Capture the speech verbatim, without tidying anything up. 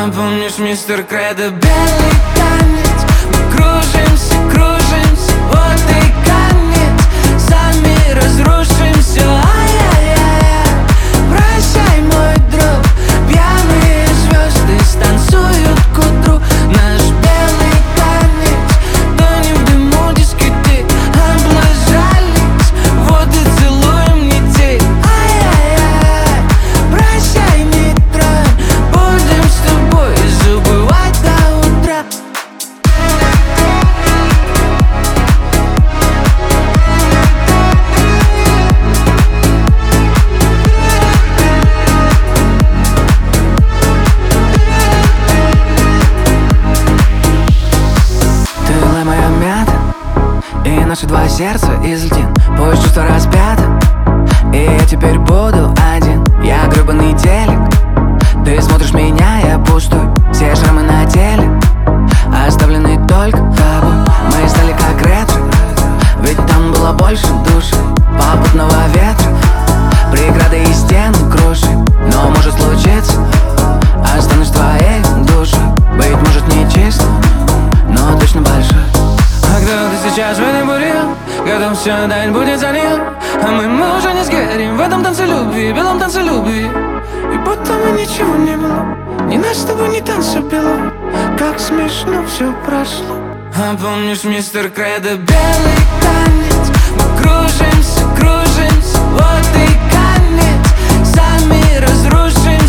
А помнишь, мистер Кредо, белый танец? Мы кружимся, кружимся, вот и конец. Сами разрушим все, ай-яй-яй. Прощай, мой друг, пьяные звезды станцуют к утру. Наш белый танец тонет в дыму дискотек. Облажались, вот и целуем нитей. Ай-яй-яй, прощай, нейтраль, будем с тобой забывать до утра. Ты лай моя мята, и наши два сердца из льдин. Пусть чувство распято, и я теперь буду один. Я гребаный телек, ты смотришь меня, я пустой. Все шрамы на теле оставлены только тобой. Мы стали как ретро, ведь там было больше души. Попутного ветра, преграды и стены круши. Но может случиться, останусь твоей душой. Быть может не чисто, но точно большой. А кто ты сейчас в этой буре? Готов все дать, будет за ним. А мы, мы уже не сгорим в этом танце любви, белом танце любви. И будто бы ничего не было, ни нас с тобой, ни танца белого. Как смешно все прошло. А помнишь, мистер Кредо, белый танец? Мы кружимся, кружимся, вот и конец. Сами разрушим